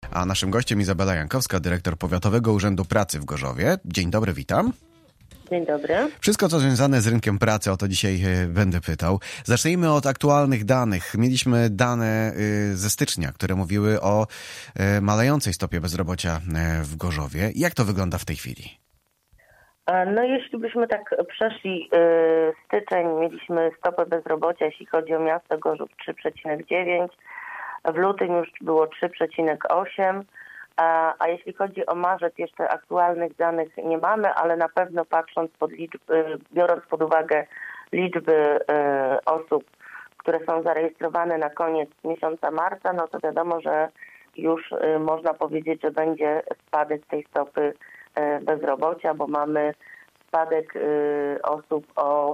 A naszym gościem Izabela Jankowska, dyrektor Powiatowego Urzędu Pracy w Gorzowie. Dzień dobry, witam. Dzień dobry. Wszystko, co związane z rynkiem pracy, o to dzisiaj będę pytał. Zacznijmy od aktualnych danych. Mieliśmy dane ze stycznia, które mówiły o malejącej stopie bezrobocia w Gorzowie. Jak to wygląda w tej chwili? No jeśli byśmy tak przeszli styczeń, mieliśmy stopę bezrobocia, jeśli chodzi o miasto Gorzów 3,9, w lutym już było 3,8, a jeśli chodzi o marzec, jeszcze aktualnych danych nie mamy, ale na pewno patrząc biorąc pod uwagę liczby osób, które są zarejestrowane na koniec miesiąca marca, no to wiadomo, że już można powiedzieć, że będzie spadek tej stopy bezrobocia, bo mamy spadek osób o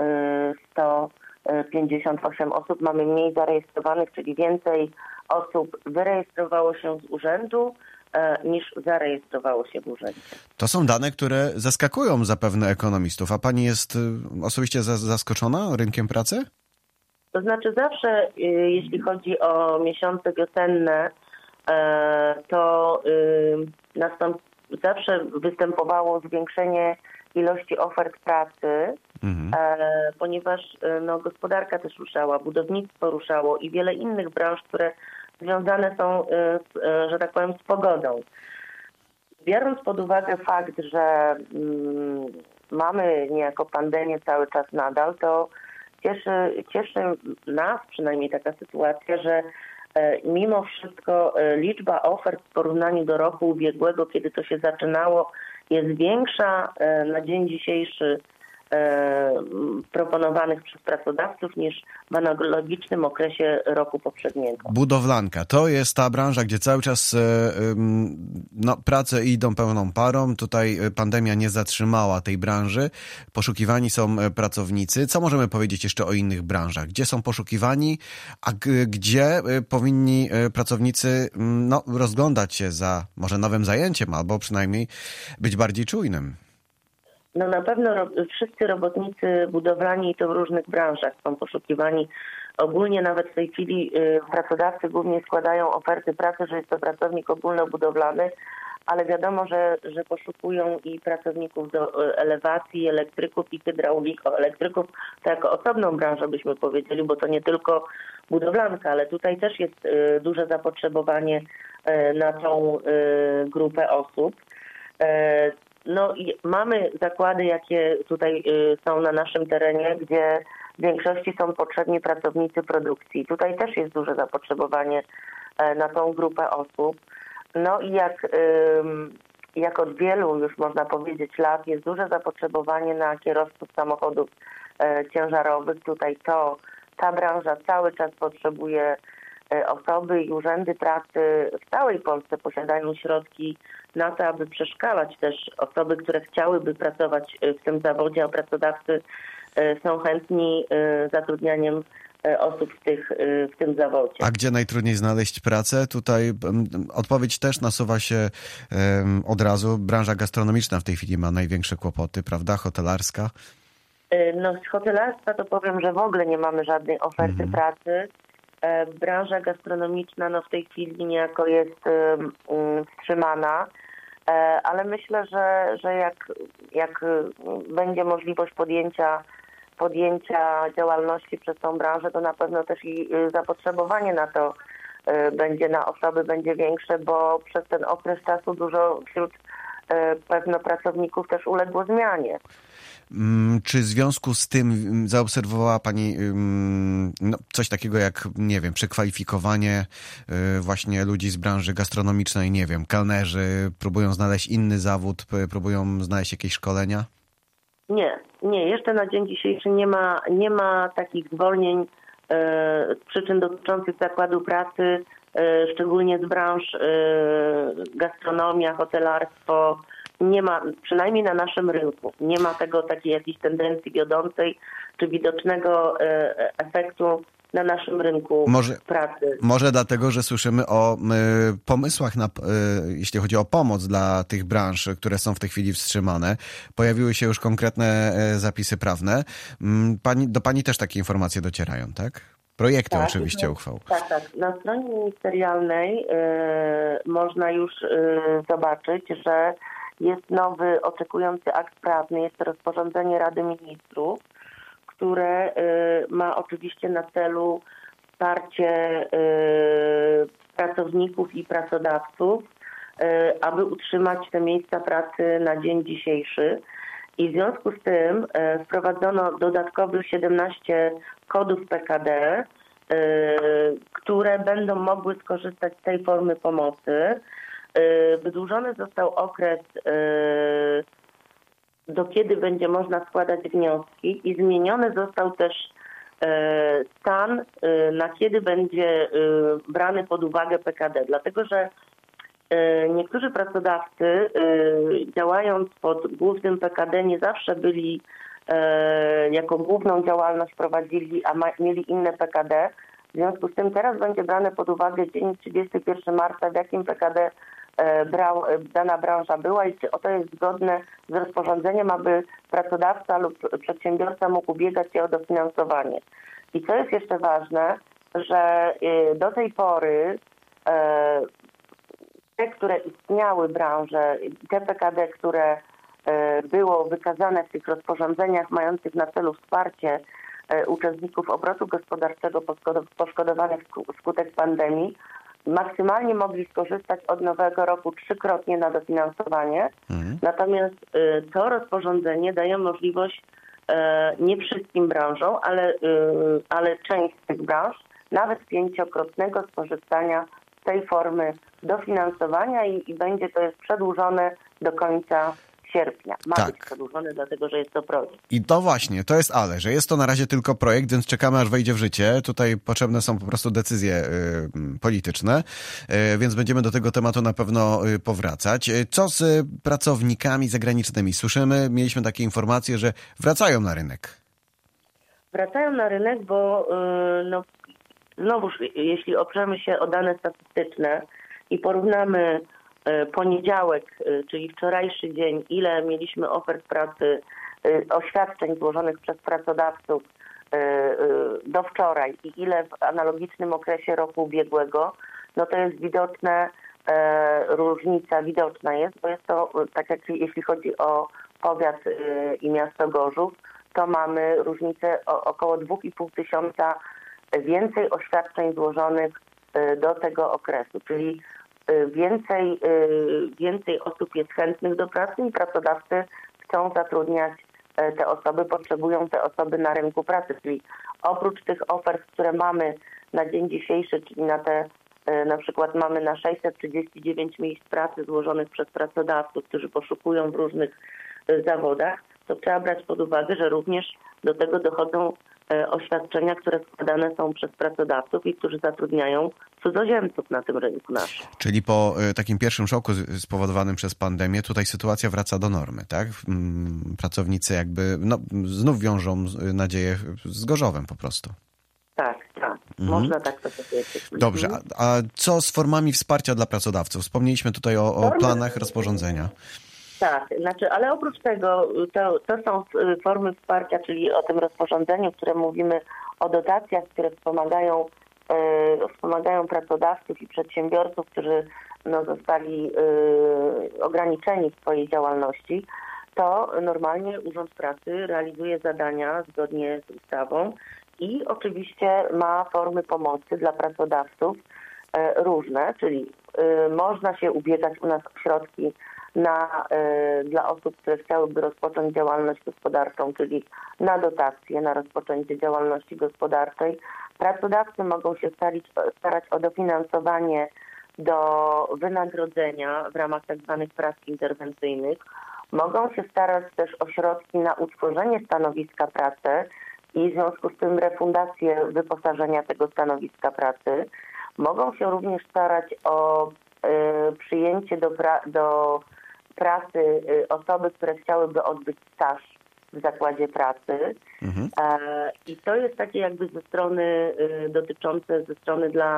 158 osób. Mamy mniej zarejestrowanych, czyli więcej osób wyrejestrowało się z urzędu niż zarejestrowało się w urzędzie. To są dane, które zaskakują zapewne ekonomistów. A pani jest osobiście zaskoczona rynkiem pracy? To znaczy zawsze, jeśli chodzi o miesiące wiosenne, to zawsze występowało zwiększenie ilości ofert pracy, ponieważ gospodarka też ruszała, budownictwo ruszało i wiele innych branż, które związane są, że tak powiem, z pogodą. Biorąc pod uwagę fakt, że mamy niejako pandemię cały czas nadal, to cieszy nas przynajmniej taka sytuacja, że mimo wszystko liczba ofert w porównaniu do roku ubiegłego, kiedy to się zaczynało, jest większa na dzień dzisiejszy proponowanych przez pracodawców niż w analogicznym okresie roku poprzedniego. Budowlanka to jest ta branża, gdzie cały czas prace idą pełną parą. Tutaj pandemia nie zatrzymała tej branży. Poszukiwani są pracownicy. Co możemy powiedzieć jeszcze o innych branżach? Gdzie są poszukiwani, a gdzie powinni pracownicy rozglądać się za może nowym zajęciem, albo przynajmniej być bardziej czujnym? No na pewno wszyscy robotnicy budowlani, i to w różnych branżach, są poszukiwani. Ogólnie nawet w tej chwili pracodawcy głównie składają oferty pracy, że jest to pracownik ogólnobudowlany, ale wiadomo, że poszukują i pracowników do elewacji, elektryków i hydraulików. Elektryków to jako osobną branżę byśmy powiedzieli, bo to nie tylko budowlanka, ale tutaj też jest duże zapotrzebowanie na tą grupę osób. No i mamy zakłady, jakie tutaj są na naszym terenie, gdzie w większości są potrzebni pracownicy produkcji. Tutaj też jest duże zapotrzebowanie na tą grupę osób. No i jak od wielu, już można powiedzieć, lat jest duże zapotrzebowanie na kierowców samochodów ciężarowych. Tutaj ta branża cały czas potrzebuje osoby i urzędy pracy w całej Polsce posiadają środki na to, aby przeszkalać też osoby, które chciałyby pracować w tym zawodzie, a pracodawcy są chętni zatrudnianiem osób w tym zawodzie. A gdzie najtrudniej znaleźć pracę? Tutaj odpowiedź też nasuwa się od razu. Branża gastronomiczna w tej chwili ma największe kłopoty, prawda? Hotelarska? No z hotelarstwa to powiem, że w ogóle nie mamy żadnej oferty pracy. Branża gastronomiczna w tej chwili niejako jest wstrzymana, ale myślę, że jak będzie możliwość podjęcia działalności przez tą branżę, to na pewno też i zapotrzebowanie na to na osoby będzie większe, bo przez ten okres czasu dużo wśród pewno pracowników też uległo zmianie. Czy w związku z tym zaobserwowała pani coś takiego jak, nie wiem, przekwalifikowanie właśnie ludzi z branży gastronomicznej, nie wiem, kelnerzy próbują znaleźć inny zawód, próbują znaleźć jakieś szkolenia? Nie, jeszcze na dzień dzisiejszy nie ma takich zwolnień z przyczyn dotyczących zakładu pracy, szczególnie z branż gastronomia, hotelarstwo. Nie ma, przynajmniej na naszym rynku, nie ma takiej jakiejś tendencji wiodącej czy widocznego efektu na naszym rynku pracy. Może dlatego, że słyszymy o pomysłach, jeśli chodzi o pomoc dla tych branż, które są w tej chwili wstrzymane. Pojawiły się już konkretne zapisy prawne. Do pani też takie informacje docierają, tak? Projekty oczywiście uchwał. Tak. Na stronie ministerialnej można już zobaczyć, że jest nowy oczekujący akt prawny, jest to rozporządzenie Rady Ministrów, które ma oczywiście na celu wsparcie pracowników i pracodawców, aby utrzymać te miejsca pracy na dzień dzisiejszy. I w związku z tym wprowadzono dodatkowych 17 kodów PKD, które będą mogły skorzystać z tej formy pomocy. Wydłużony został okres, do kiedy będzie można składać wnioski i zmieniony został też stan, na kiedy będzie brany pod uwagę PKD. Dlatego, że niektórzy pracodawcy, działając pod głównym PKD, nie zawsze byli jako główną działalność prowadzili, a mieli inne PKD. W związku z tym teraz będzie brane pod uwagę dzień 31 marca, w jakim PKD dana branża była i czy to jest zgodne z rozporządzeniem, aby pracodawca lub przedsiębiorca mógł ubiegać się o dofinansowanie. I co jest jeszcze ważne, że do tej pory te, które istniały branże, te PKD, które było wykazane w tych rozporządzeniach mających na celu wsparcie uczestników obrotu gospodarczego poszkodowanych wskutek pandemii, maksymalnie mogli skorzystać od nowego roku 3-krotnie na dofinansowanie. Natomiast to rozporządzenie daje możliwość nie wszystkim branżom, ale część z tych branż nawet 5-krotnego skorzystania z tej formy dofinansowania i będzie to jest przedłużone do końca sierpnia. Ma być przedłużone, dlatego że jest to projekt. I to właśnie, to jest że jest to na razie tylko projekt, więc czekamy aż wejdzie w życie. Tutaj potrzebne są po prostu decyzje polityczne, więc będziemy do tego tematu na pewno powracać. Co z pracownikami zagranicznymi? Słyszymy, mieliśmy takie informacje, że wracają na rynek. Wracają na rynek, bo znowuż, jeśli oprzemy się o dane statystyczne i porównamy poniedziałek, czyli wczorajszy dzień, ile mieliśmy ofert pracy, oświadczeń złożonych przez pracodawców do wczoraj i ile w analogicznym okresie roku ubiegłego, no to jest różnica widoczna jest, bo jest to, tak jak jeśli chodzi o powiat i miasto Gorzów, to mamy różnicę około 2,5 tysiąca więcej oświadczeń złożonych do tego okresu, czyli więcej osób jest chętnych do pracy i pracodawcy chcą zatrudniać te osoby, potrzebują te osoby na rynku pracy. Czyli oprócz tych ofert, które mamy na dzień dzisiejszy, czyli na przykład mamy na 639 miejsc pracy złożonych przez pracodawców, którzy poszukują w różnych zawodach, to trzeba brać pod uwagę, że również do tego dochodzą oświadczenia, które składane są przez pracodawców i którzy zatrudniają cudzoziemców na tym rynku naszym. Czyli po takim pierwszym szoku spowodowanym przez pandemię, tutaj sytuacja wraca do normy, tak? Pracownicy znów wiążą nadzieję z Gorzowem po prostu. Tak. Można tak to powiedzieć. Dobrze, a co z formami wsparcia dla pracodawców? Wspomnieliśmy tutaj o planach rozporządzenia. Tak, ale oprócz tego to są formy wsparcia, czyli o tym rozporządzeniu, które mówimy o dotacjach, które wspomagają pracodawców i przedsiębiorców, którzy zostali ograniczeni w swojej działalności, to normalnie Urząd Pracy realizuje zadania zgodnie z ustawą i oczywiście ma formy pomocy dla pracodawców różne, czyli można się ubiegać u nas o środki dla osób, które chciałyby rozpocząć działalność gospodarczą, czyli na dotacje, na rozpoczęcie działalności gospodarczej. Pracodawcy mogą się starać o dofinansowanie do wynagrodzenia w ramach tzw. prac interwencyjnych. Mogą się starać też o środki na utworzenie stanowiska pracy i w związku z tym refundację wyposażenia tego stanowiska pracy. Mogą się również starać o przyjęcie do pracy osoby, które chciałyby odbyć staż w zakładzie pracy. I to jest takie jakby ze strony dotyczące dla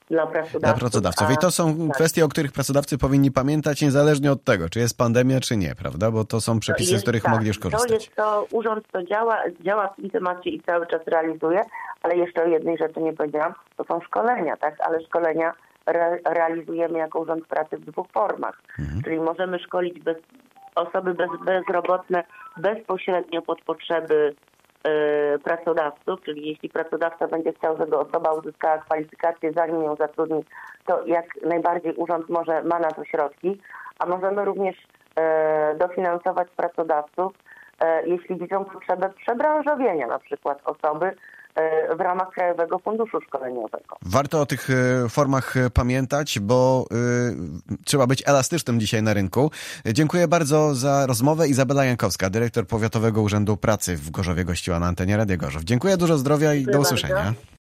dla pracodawców. Dla pracodawców. I to są kwestie, o których pracodawcy powinni pamiętać niezależnie od tego, czy jest pandemia, czy nie, prawda? Bo to są przepisy, z których mogli już korzystać. Urząd to działa w tym temacie i cały czas realizuje, ale jeszcze o jednej rzeczy nie powiedziałam, to są szkolenia, tak? Ale szkolenia realizujemy jako Urząd Pracy w dwóch formach. Czyli możemy szkolić osoby bezrobotne bezpośrednio pod potrzeby pracodawców, czyli jeśli pracodawca będzie chciał, żeby osoba uzyskała kwalifikację, zanim ją zatrudni, to jak najbardziej urząd ma na to środki, a możemy również dofinansować pracodawców, jeśli widzą potrzebę przebranżowienia na przykład osoby w ramach Krajowego Funduszu Szkoleniowego. Warto o tych formach pamiętać, bo trzeba być elastycznym dzisiaj na rynku. Dziękuję bardzo za rozmowę. Izabela Jankowska, dyrektor Powiatowego Urzędu Pracy w Gorzowie, gościła na antenie Radia Gorzów. Dziękuję, dużo zdrowia i do usłyszenia. Bardzo.